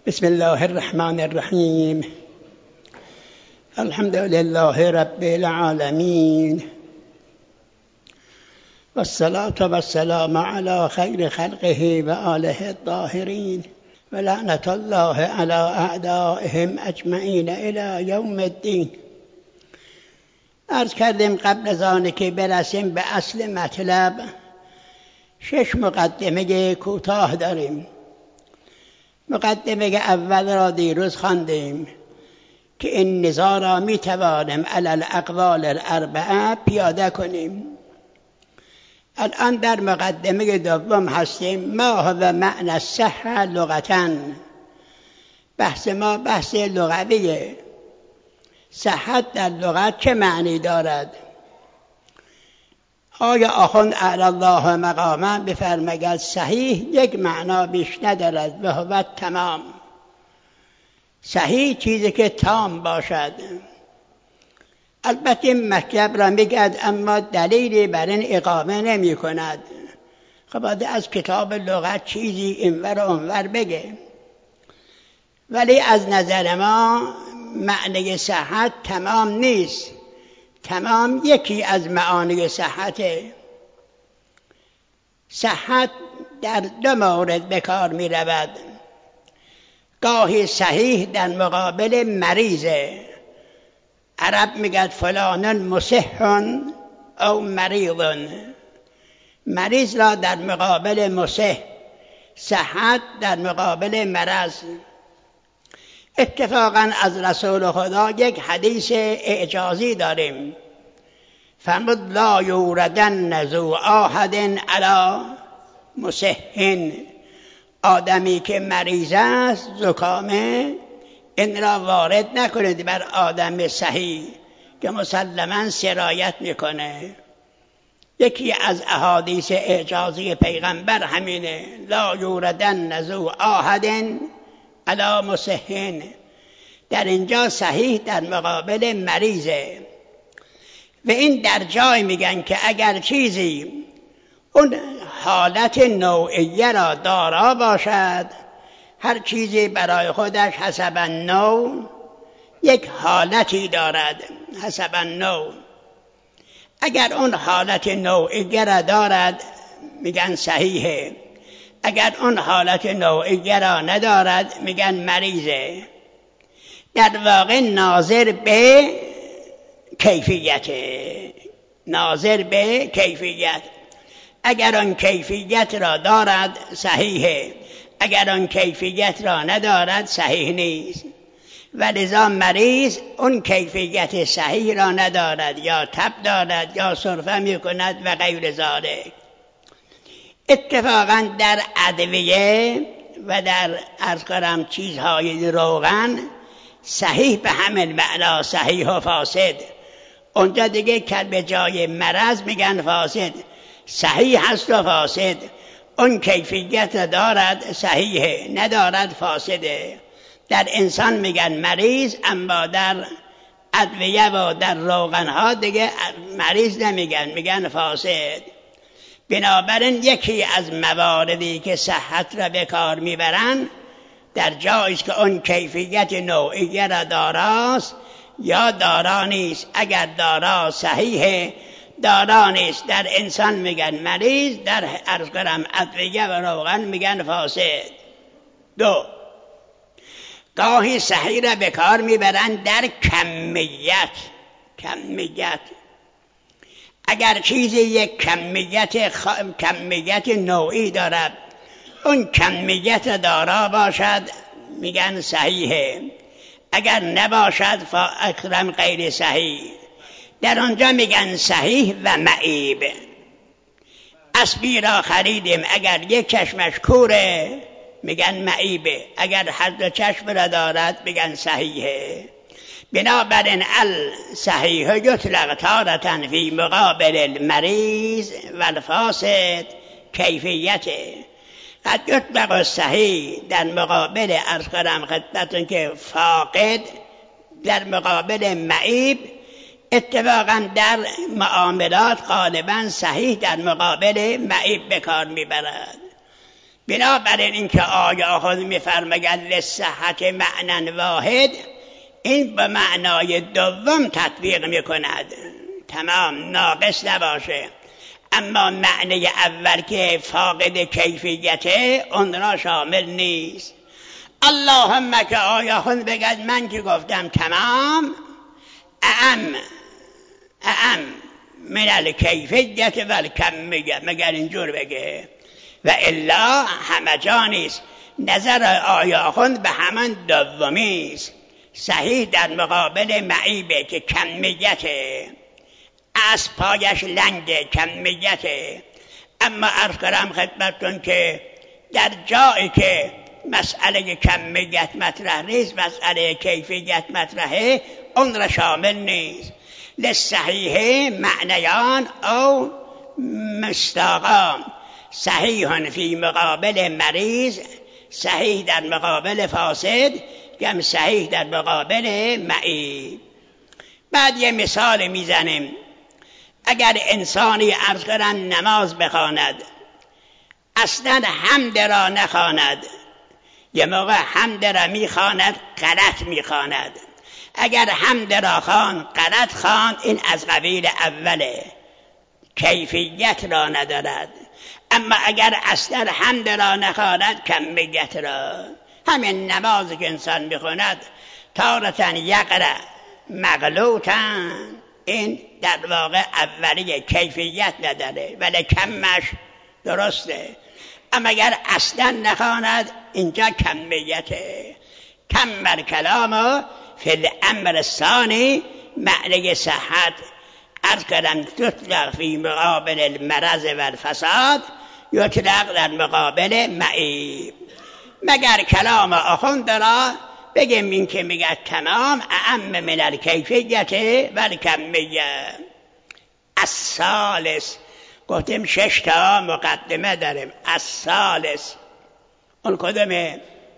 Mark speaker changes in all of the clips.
Speaker 1: بسم الله الرحمن الرحیم. الحمد لله رب العالمین والصلاة والسلام على خیر خلقه و آله الطاهرین و لعنت الله علی اعدائهم اجمعین الی یوم الدین. عرض کردیم قبل از آن که برسیم به اصل مطلب 6 مقدمه کوتاه داریم. مقدمه اول را دیروز خواندیم که این نزاع را می توانیم علی الاقوال الاربعه پیاده کنیم. الان در مقدمه دوم هستیم. ما هو معنی الصحة لغةً. بحث ما بحث لغویه. صحت در لغت چه معنی دارد؟ آیا آخوند اعلی الله مقامه بفرماید صحیح یک معنا بیش ندارد و هو تمام. صحیح چیزی که تام باشد. البته این مطلب را میگد اما دلیلی بر این اقامه نمی کند. خب از کتاب لغت چیزی اینور و اونور بگه، ولی از نظر ما معنی صحت تمام نیست. تمام یکی از معانی صحته. صحت در 2 مورد به کار می رود. گاهی صحیح در مقابل مریضه. عرب میگد فلان مصح او مریض. مریض را در مقابل مصح، صحت در مقابل مرض. اتفاقا از رسول خدا یک حدیث اعجازی داریم. فرمود لا یوردن ذو آحد علی مصح. آدمی که مریض است، زکامه، این را وارد نکنید بر آدم صحیح که مسلما سرایت میکنه. یکی از احادیث اعجازی پیغمبر همینه. لا یوردن ذو آحد علی مصح. در اینجا صحیح در مقابل مریضه. و این در جای میگن که اگر چیزی اون حالت نوعیه را دارا باشد، هر چیزی برای خودش حسب النوع یک حالتی دارد. حسب النوع اگر اون حالت نوعیه را دارد میگن صحیحه. اگر اون حالت نوعیه را ندارد میگن مریضه. در واقع ناظر به کیفیت. ناظر به کیفیت. اگر آن کیفیت را دارد صحیحه، اگر آن کیفیت را ندارد صحیح نیست. و لذا مریض اون کیفیت صحیح را ندارد، یا تب دارد یا سرفه می کند و غیر ذالک. اتفاقا در ادویه و در عرض کنم چیزهای روغن صحیح به همین معنا صحیح و فاسد. اونجا دیگه که به جای مرض میگن فاسد. صحیح هست و فاسد. اون کیفیت دارد صحیحه، ندارد فاسده. در انسان میگن مریض، اما در ادویه و در روغنها دیگه مریض نمیگن، میگن فاسد. بنابراین یکی از مواردی که صحت را به کار میبرن در جایی است که اون کیفیت نوعیه را داراست یا دارا نیست. اگر دارا صحیحه، دارا نیست، در انسان میگن مریض، در عرض کنم ادویه و روغن میگن فاسد. 2. گاهی صحیح را به کار میبرن در کمیت. اگر چیزی یک کمیت نوعی دارد، اون کمیت دارا باشد میگن صحیحه. اگر نباشد فاکرم غیر صحیح. در آنجا میگن صحیح و معیب. اسبی را خریدیم، اگر یک چشمش کوره میگن معیبه، اگر هر 2 چشم را دارد میگن صحیحه. بنابراین الصحیح یطلق تارة فی مقابل المریض و الفاسد کیفیته. قد یطلق الصحیح در مقابل عرض کنم خدمتتون که فاقد، در مقابل معیب. اتفاقا در معاملات غالبا صحیح در مقابل معیب به کار میبرد. بنابراین اینکه آیا خود میفرماید لصحت معنی واحد، این به معنای دوم تطبیق میکند، تمام ناقص نباشه. اما معنی اول که فاقد کیفیته اون را شامل نیست. اللهم که آیا خود بگد من که گفتم تمام اعم من الکیفیت و الکمیه، مگر اینجور بگه، و الا همه جا نیست. نظر آیا خود به همان دومی است، صحیح در مقابل معیبه که کمیته، از پایش لنگه کمیته. اما عرض کنم خدمتتون که در جایی که مسئله کمیت مطرح نیست، مسئله کیفیت مطرحه، اون را شامل نیست. لصحیح معنیان او مصداقان، صحیح فی مقابل مریض، صحیح در مقابل فاسد، کم صحیح در مقابل معیب. بعد یه مثال میزنیم. اگر انسانی عرض کنن نماز بخواند، اصلا حمد را نخواند، یه موقع حمد را میخواند غلط میخواند. اگر حمد را خوان غلط خواند، این از قبیل اوله، کیفیت را ندارد. اما اگر اصلا حمد را نخواند، کمیت را. همین نمازی که انسان میخواند تارتن یقرأ مغلوطن، این در واقع اولیه، کیفیت نداره، ولی کمش درسته. اما اگر اصلا نخواند، اینجا کمیته. کم کلام فی الامر الثانی، معنی صحت عرض کردم تطلق فی مقابل المرض و الفساد، یطلق در مقابل معیب. مگر کلام آخوند را بگیم این که میگه تمام اعم من الکیفیت و الکمیه. الثالث، گفتیم 6 تا مقدمه داریم. الثالث اون کدومه؟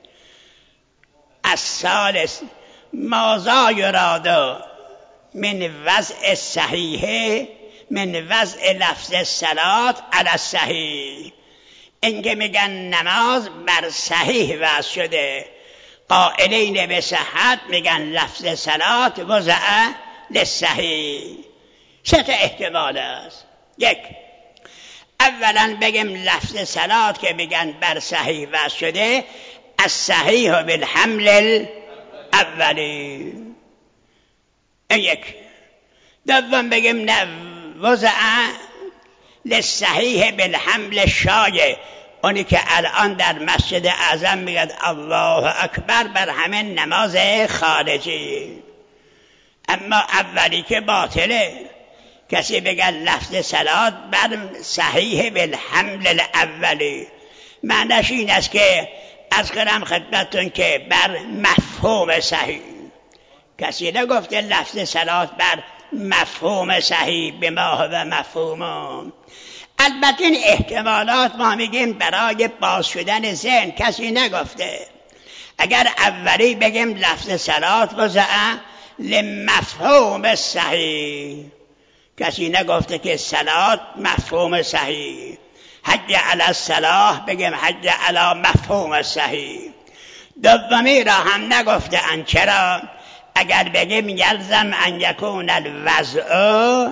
Speaker 1: الثالث ماذا یراد من وضع صحیح، من وضع لفظ الصلاة علی الصحیح. اینکه میگن نماز بر صحیح وضع شده، قائلین به صحت میگن لفظ صلات وضع للصحیح. 3 احتمال است. 1، اولا بگیم لفظ صلات که میگن بر صحیح وضع شده، از صحیح بالحمل الاولی. این 1. دوم بگیم نه، وضع للصحیح بالحمل الشایع، اونی که الان در مسجد اعظم میگن الله اکبر بر همه نماز خارجی. اما اولی که باطله. کسی بگن لفظ صلات بر صحیح بالحمل الاولی، معنیش این است که از کنم خدمتون که بر مفهوم صحیح. کسی نگفته لفظ صلات بر مفهوم صحیح به ما و مفهوم. البته این احتمالات ما میگیم برای باز شدن ذهن، کسی نگفته. اگر اولی بگیم لفظ صلات وضع لمفهوم صحیح، کسی نگفته که صلات مفهوم صحیح. حج علی الصلاح بگیم حج علی مفهوم صحیح. دومی را هم نگفته ان. چرا؟ اگر بگیم یلزم ان یکون الوضع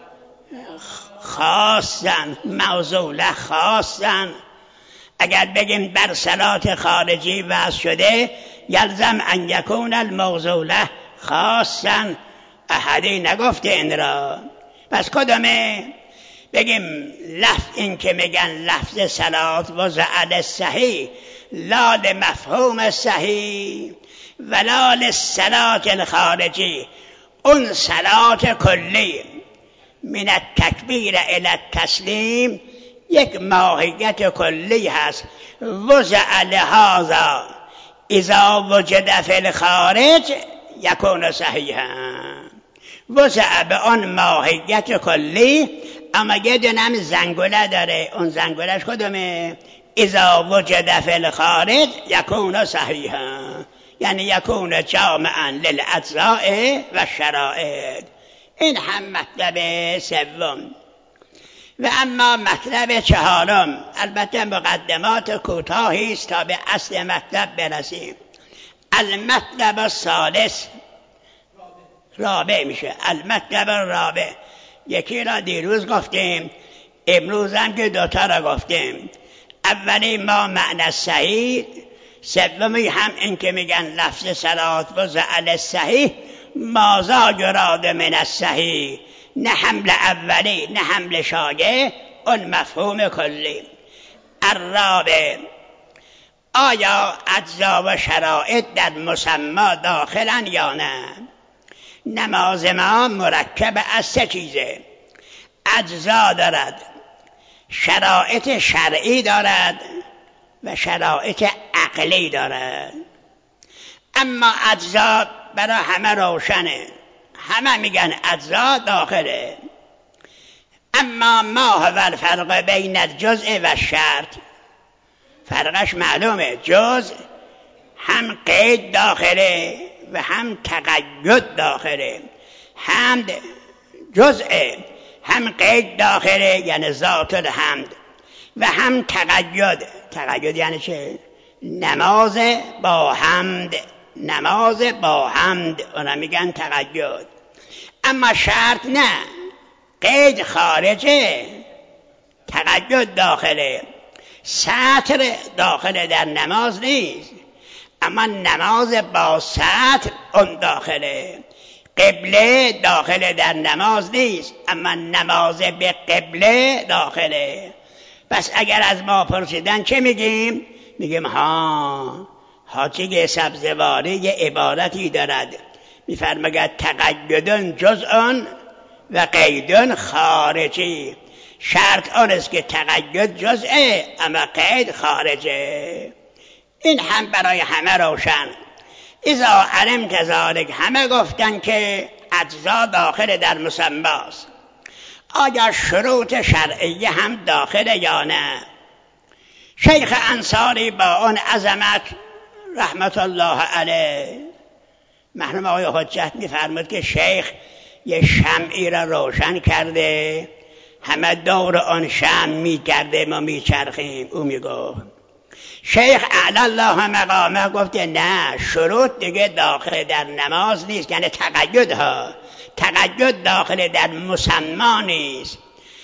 Speaker 1: خاصا موضوع خاصا، اگر بگیم بر صلات خارجی وضع شده یلزم ان یکون الموضوع خاصا، احدی نگفته این را. پس کدومه؟ بگیم این که میگن لفظ صلات وضع للصحیح لا لمفهوم صحیح ولا للصلات الخارجی، اون صلات کلی من التکبیر الی التسلیم یک ماهیت کلی هست. وضع لهذا اذا وجد فی الخارج یکون صحیحا. وضع به آن ماهیت کلی، اما یه دونم زنگوله داره. اون زنگولش کدومه؟ اذا وجد فی الخارج یکون صحیحا، یعنی یکون جامعا للاجزاء و شرائط. این هم مطلب سوم. و اما مطلب چهارم، البته مقدمات کوتاهی است تا به اصل مطلب برسیم. المطلب الثالث، رابع میشه. المطلب الرابع، یکی را دیروز گفتیم، امروز هم که دوتا را گفتیم. اولی ما معنی صحیح، سومی هم این که میگن لفظ صلات و زعل صحیح مازا یراد من الصحیح، نه حمل اولی نه حمل شایع، اون مفهوم کلی. الرابع، آیا اجزا و شرایط در مسمی داخلن یا نه؟ نماز ما مرکب از سه چیزه، اجزا دارد، شرایط شرعی دارد و شرایط عقلی دارد. اما اجزا برای همه روشنه، همه میگن اجزا داخله. اما ما هو الفرق بین الجزء و الشرط، فرقش معلومه، جزء هم قید داخله و هم تقید داخله. حمد جزء، هم قید داخله یعنی ذات الحمد، و هم تقید. تقید یعنی چه؟ نماز با حمد، نماز با حمد اونا میگن تقید. اما شرط نه، قید خارجه، تقید داخله. سطر داخله در نماز نیست، اما نماز با سطر اون داخله. قبله داخله در نماز نیست، اما نماز به قبله داخله. پس اگر از ما پرسیدن چه میگیم؟ میگیم حاجی سبزواری یه عبارتی دارد، میفرماید تقیدن جزء و قیدن خارجی. شرط آن است که تقید جزءه اما قید خارجه. این هم برای همه روشن. اذا علمت ذلک، همه گفتن که اجزا داخل در مسمی است. آیا شروط شرعیه هم داخل یا نه؟ شیخ انصاری با آن عظمت رحمت الله علیه، مرحوم آقای حجت میفرمود که شیخ یه شمعی را روشن کرده، همه دور آن شمع میگرده، ما میچرخیم. او میگفت، شیخ اعلی الله مقامه گفته نه، شروط دیگه داخل در نماز نیست، یعنی تقید داخل در مسمی نیست.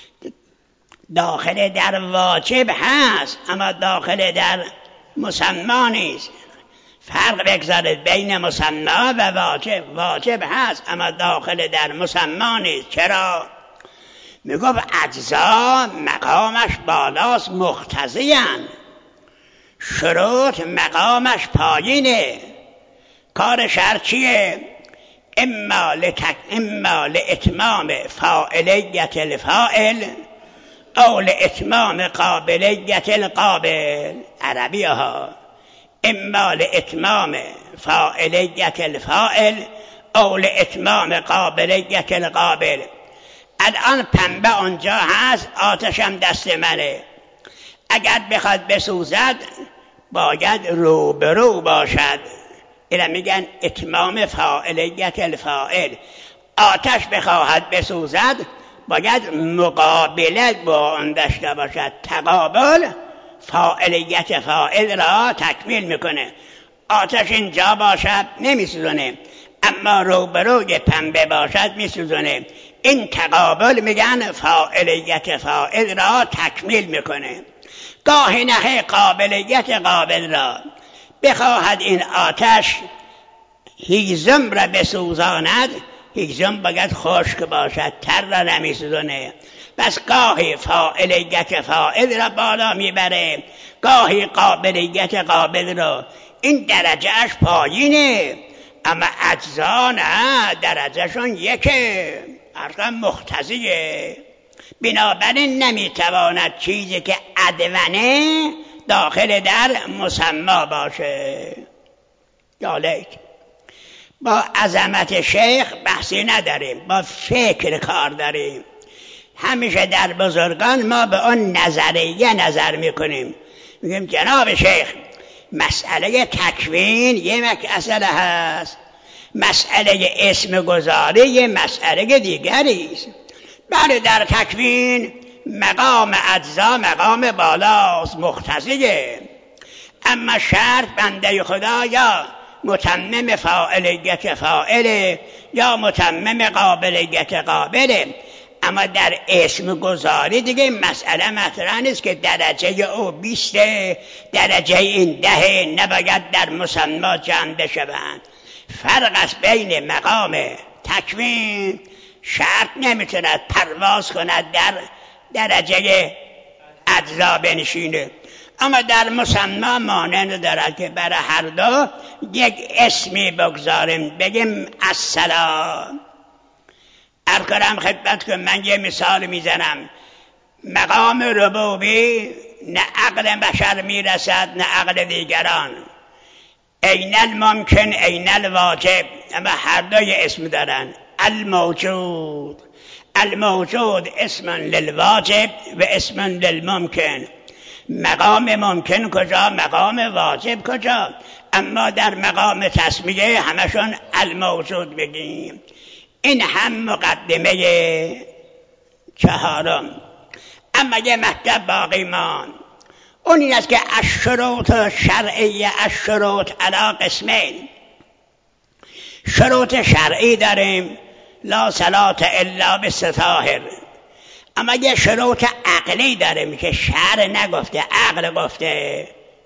Speaker 1: داخل در واجب هست اما داخل در مسمی نیست. فرق بگذارید بین مسمی و واجب. واجب هست اما داخل در مسمی نیست. چرا؟ میگفت اجزا مقامش بالاست، مقتضی‌اند، شروط مقامش پایینه. کار شرط چیه؟ اما لاتمام فاعلیت الفاعل او لاتمام قابلیت القابل. عربی ها، اما لاتمام فاعلیت الفاعل او لاتمام قابلیت القابل. الان پنبه آنجا هست، آتشم دست منه، اگر بخواد بسوزد باید روبرو باشد. اینا میگن اتمام فاعلیت الفاعل. آتش بخواهد بسوزد باید مقابله با آن داشته باشد. تقابل فاعلیت فاعل را تکمیل میکنه. آتش اینجا باشد نمیسوزونه، اما روبروی پنبه باشد میسوزونه. این تقابل میگن فاعلیت فاعل را تکمیل میکنه. گاهی نخه قابلیت قابل را بخواهد این آتش هیزم را بسوزاند، هیزم باید خشک باشد، تر را نمیسوزونه. پس گاهی فاعلیت فاعل را بالا میبره، گاهی قابلیت قابل را. این درجهش پایینه، اما اجزا نه، درجهشون یکه، ارقام مقتضیه. بنابراین نمیتواند چیزی که ادونه داخل در مسمی باشه. یالیک با عظمت شیخ بحثی نداریم، با فکر کار داریم. همیشه در بزرگان ما به اون نظریه نظر میکنیم، میگیم جناب شیخ مسئله تکوین یه مسئله هست، مسئله اسم گذاری یه مسئله دیگری است. بله در تکوین مقام اجزا مقام بالاست مقتضیه، اما شرط بنده خدا یا متمم فاعلیت فاعله یا متمم قابلیت قابله. اما در اسم گذاری دیگه مسئله مطرح نیست که درجه او 20 درجه این 10 نباید در مسما جمع بشوند. فرق است بین مقام تکوین، شرط نمیتوند پرواز کند در درجه اجزا بنشینه، اما در مسما مانع ندارد که برای هر دو یک اسمی بگذاریم، بگیم السلام. ارکرم خدمت که من یه مثال میزنم. مقام ربوبی نه عقل بشر میرسد نه عقل دیگران، این الممکن این الواجب، اما هر دوی اسم دارن. الموجود، الموجود اسم للواجب و اسم للممکن. مقام ممکن کجا، مقام واجب کجا؟ اما در مقام تسمیه همشون الموجود بگیم. این هم مقدمه چهارم. اما یه مطلب باقی ماند، اون این است که الشروط شرعیه، الشروط علی قسمین. شروط شرعی داریم، لا صلاة الا بالطاهر. اما یه شروط عقلی داریم که شرع نگفته، عقل گفته.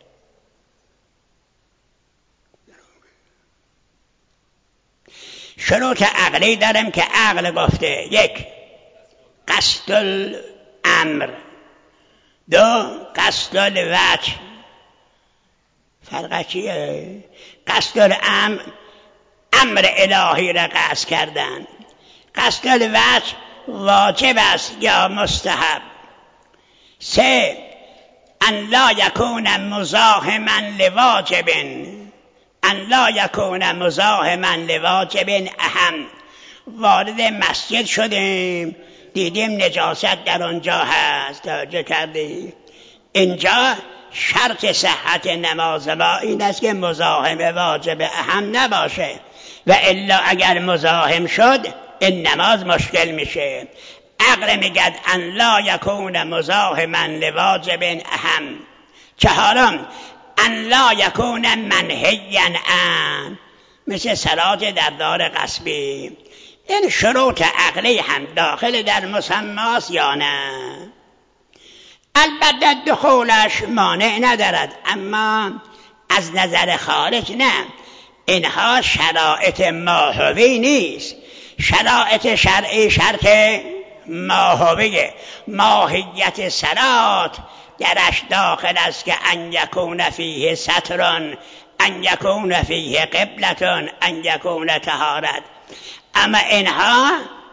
Speaker 1: شروط عقلی داریم که عقل گفته. یک، قصد الامر. دو، قصد الوجه. فرق چیه؟ قصد الامر امر الهی را قصد کردن، قصد الوجه واجب است یا مستحب. سه، ان لا یکون مزاحما لواجب، ان لا یکون مزاحما لواجب اهم. وارد مسجد شدیم دیدیم نجاست در اونجا هست، توجه کردی؟ اینجا شرط صحت نماز ما این است که مزاحم واجب اهم نباشه، و الا اگر مزاحم شد این نماز مشکل میشه. عقل میگد ان لا یکون مزاحما لواجب اهم. چهارم، ان لا یکون منهیا عن، مثل سراج در دار غصبی. این شروط عقلی هم داخل در مسماست یا نه؟ البته دخولش مانع ندارد، اما از نظر خارج نه. اینها شرایط ماهوی نیست. شرایط شرعی شرط ماهویه. ماهیت صلات درش داخل است که ان یکون فیه سترون، ان یکون فیه قبلتون، ان یکون طهارت. اما اینها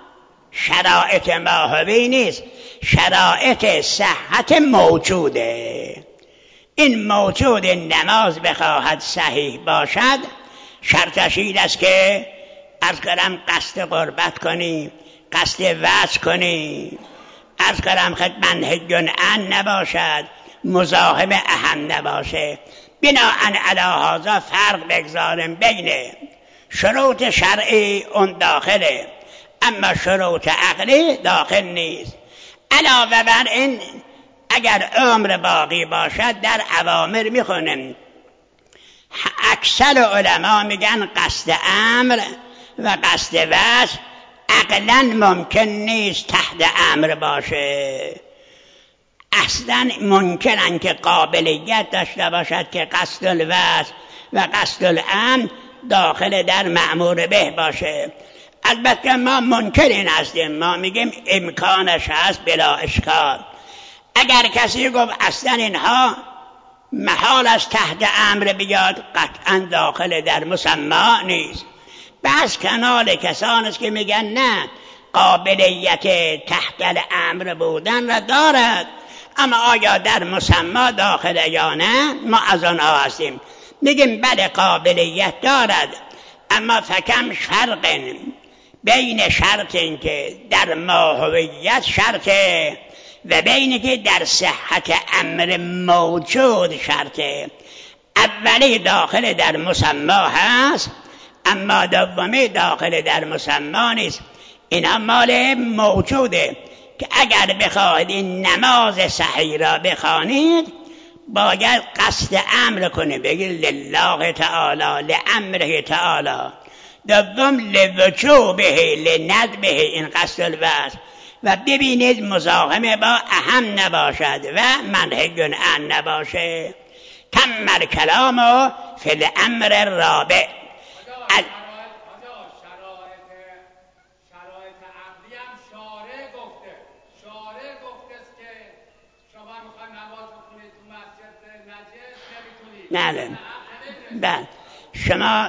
Speaker 1: شرایط ماهوی نیست، شرایط صحت موجوده. این موجود نماز بخواهد صحیح باشد شرطش این است که عرض کردم قصد قربت کنی، قصد وصل کنی، عرض کردم خدمت هجن ان نباشد، مزاحم اهم نباشه. بناءً علی هذا فرق بگذاریم بین شروط شرعی اون داخله، اما شروط عقلی داخل نیست. علاوه بر این اگر عمر باقی باشد در اوامر میخونیم اکثر علما میگن قصد امر و قصد وصل عقلا ممکن نیست تحت امر باشه. اصلا ممکنن که قابلیت داشته باشد که قصد الوصل و قصد الامر داخل در مأمور به باشه. البته ما منکرین هستیم، ما میگیم امکانش هست بلا اشکال. اگر کسی گفت اصلا اینها محال است تحت امر بیاد، قطعا داخل در مسما نیست. بس کنال کسان است که میگن نه قابلیت تحت الامر بودن را دارد، اما آیا در مسما داخل یا نه؟ ما از آنها هستیم، میگیم بله قابلیت دارد، اما فکم فرق بین شرط این که در ماهویت شرطه و بین که در صحت امر موجود شرطه. اولی داخل در مسما هست، اما دومی داخل در مسما نیست. اینا مال موجوده. که اگر بخواهید این نماز صحیح را بخوانید باید قصد امر کنه، بگید لله تعالی لامره تعالی. دوم لوجوبه لندبه، این قصد الوصف. و ببینید مزاحمه با اهم نباشد و منهی عن نباشه. تم کلام فی الامر الرابع.
Speaker 2: شرایط عقلی هم شارع گفته است که شما میخواید نماز بخونید تو مسجد نجس نمیتونید.
Speaker 1: بله شما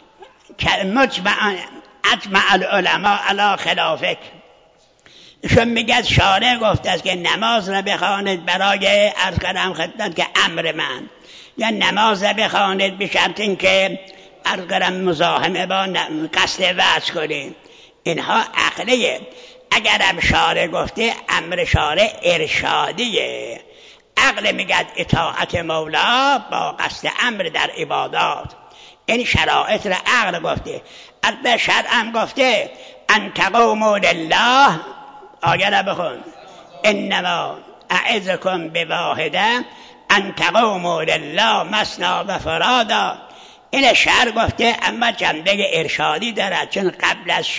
Speaker 1: اجمع العلماء علی خلافک. شما میگه شارع گفته است که نماز را بخوانید برای عرض کردم خدمت که امر من، یا نماز را بخوانید به شرط اینکه عرض کردم مزاحمه با قصد وعظ کنید. اینها عقلیه. اگرم شارع گفته امر شارع ارشادیه. عقل میگه اطاعت مولا با قصد امر در عبادات. این شرایط را عقل گفته. البته شرع هم گفته ان تقوموا لله. آیه را بخون انما اعظکم بواحده ان تقوموا لله مثنی و فرادا. این شرع گفته، اما جنبه ارشادی دارد، چون قبل از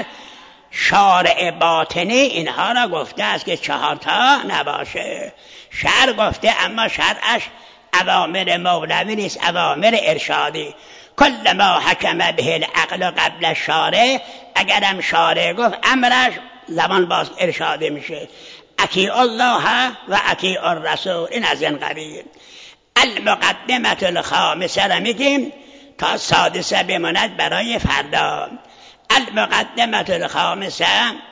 Speaker 1: شارع باطنی اینها را گفته است که 4 تا نباشه. شرع گفته اما شرعش اوامر مولوی نیست، اوامر ارشادی. کل ما حکم به العقل قبل الشارع، اگرم شارع گفت امرش زمان باز ارشاده میشه. اطیع الله و اطیع الرسول. این از این قبیل. المقدمه الخامسه را میگیم تا سادسه بماند برای فردا. المقدمه الخامسه،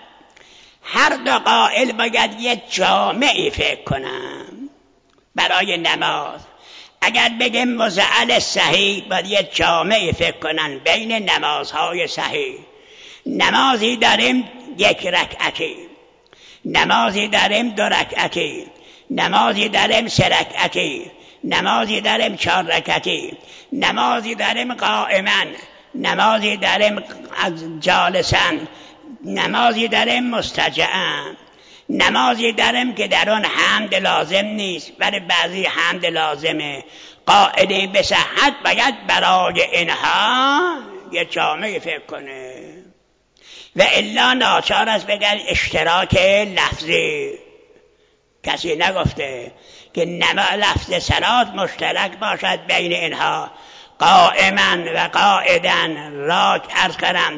Speaker 1: هر دو قائل باید یه جامعی فکر کنم برای نماز. اگر بگیم مزعل صحیح باید یه جامعی فکر کنن بین نمازهای صحیح. نمازی داریم 1 رکعتی، نمازی داریم 2 رکعتی، نمازی داریم 3 رکعتی، نمازی داریم 4 رکعتی، نمازی داریم قائما، نمازی داریم جالسا، نمازی داریم مستجعا، نمازی داریم که در آن حمد لازم نیست ولی بعضی حمد لازمه. قاعده به صحت باید برای اینها یه جامعه فکر کنه و الا ناچار است بگن اشتراک لفظی. کسی نگفته که لفظ صلات مشترک باشد بین اینها. قائما و قاعدا عرض کنم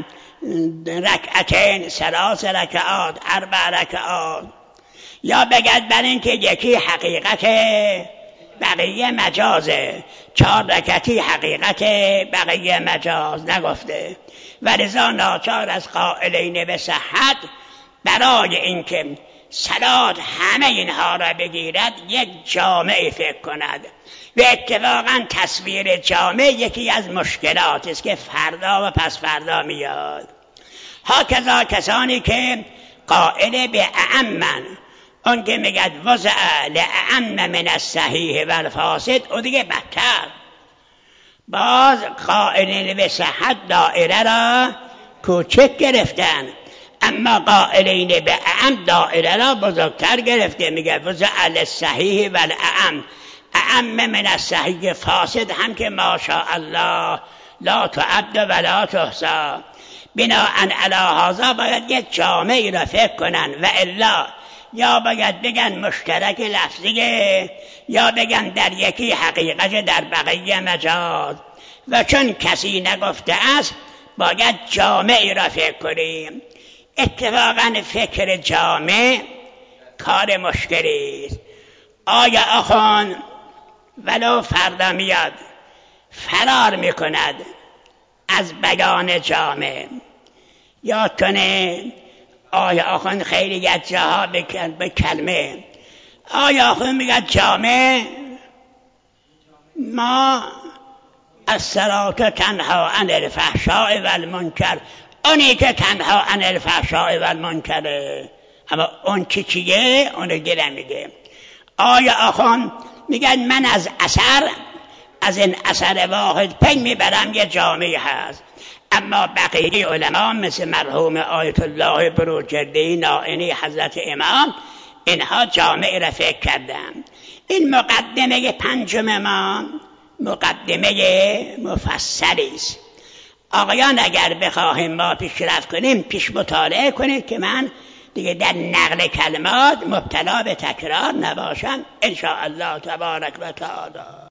Speaker 1: رکعتین 3 رکعات 4 رکعات. یا بگد بر این که یکی حقیقت بقیه مجازه، 4 رکعتی حقیقت بقیه مجاز نگفته. و لذا ناچار از قائلین به صحت برای اینکه صلات همه اینها را بگیرد یک جامعه فکر کند. و اتفاقا تصویر جامع یکی از مشکلات است که فردا و پس فردا میاد. هاکذا کسانی که قائل به اعمن، اون که میگد وضع لأعم من الصحیح و الفاسد، او دیگه بدتر. باز قائلین به صحت دائره را کوچک گرفتن، اما قائلین به اعم دائره را بزرگتر گرفته. میگه وضع للصحیح و الاعم، اعم من الصحیح، فاسد هم که ماشاءالله لا تعد و لا تحصا. بناءً علی هذا باید یک جامعی را فکر کنن و الا یا باید بگن مشترک لفظیه یا بگن در یکی حقیقت در بقیه مجاز. و چون کسی نگفته است باید جامعی را فکر کنیم. اتفاقاً فکر جامع کار مشکلی است. آیا آخوان ولو فردا میاد فرار میکند از بیان جامع، یا کنه آیا آخوان خیلی از جاها به کلمه آیا آخوان میگه جامع ما الصلاة تنها عن الفحشاء والمنکر، اونی که تنها عن الفحشاء والمنکره، اما اون چیه اونو گره میده. آیا آخوان میگن من از این اثر واحد پی میبرم یه جامعه هست، اما بقیه علما مثل مرحوم آیت الله بروجردی نائینی حضرت امام، اینها جامع را فکر کردن. این مقدمه پنجم ما مقدمه مفصلی است. آقایان اگر بخواهیم ما پیشرفت کنیم پیش مطالعه کنید که من دیگه در نقل کلمات مبتلا به تکرار نباشم ان شاء الله تبارک و تعالی.